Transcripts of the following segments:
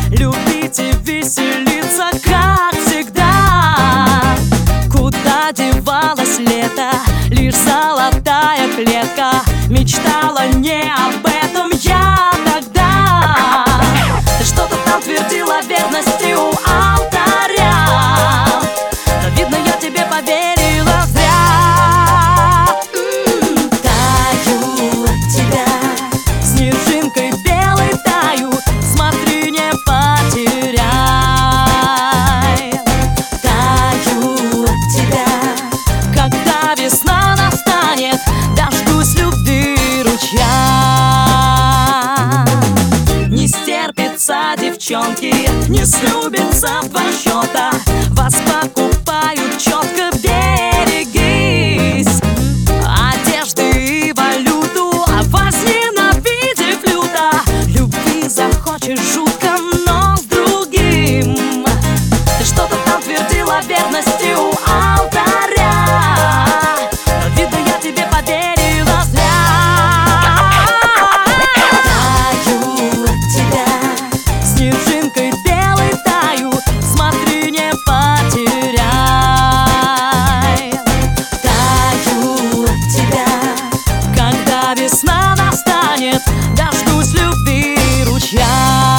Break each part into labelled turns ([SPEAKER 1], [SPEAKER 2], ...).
[SPEAKER 1] любить и веселиться, как всегда. Куда девалось лето, лишь золотая клетка. Мечтала не об этом я тогда. Ты что-то там твердила верности у алтаря, но видно, я тебе поверила зря. Таю от тебя, снежинкой белой таю, смотри, не потеряй. Таю от тебя, когда весна настанет, дождусь любви ручья. Не стерпится девчонки, не слюбится в два счета, вас покупают четко, берегись. Одежды и валюту, а возненавидев люто, любви захочешь жутко, но с другим. Ты что-то там твердила верности у алтаря, но видно, я тебе поверила зря. Таю от тебя, снежинкой белой таю, смотри, не потеряй. Таю от тебя, когда весна настанет, дождусь любви ручья.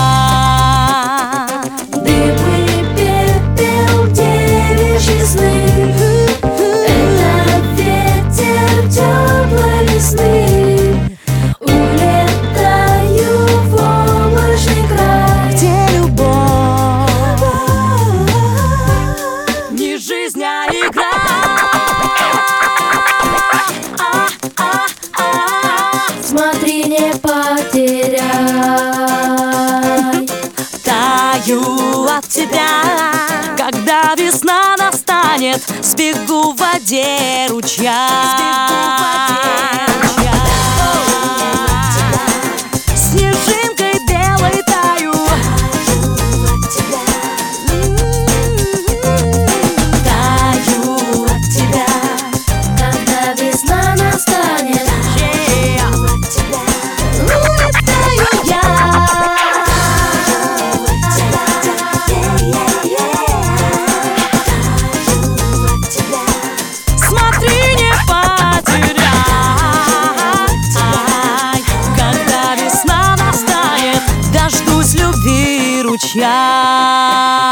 [SPEAKER 2] Дымный пепел девичьи сны, это ветер теплой весны. Улетаю в облачный край,
[SPEAKER 1] Где любовь не жизнь, а игра.
[SPEAKER 2] смотри, не потеряй.
[SPEAKER 1] Таю от тебя, когда весна настанет, сбегу в воде ручья. Снежинкой белой таю, таю от тебя,
[SPEAKER 2] Когда весна настанет,
[SPEAKER 1] улетаю я. Смотри, не потеряй, когда весна настанет, дождусь любви ручья.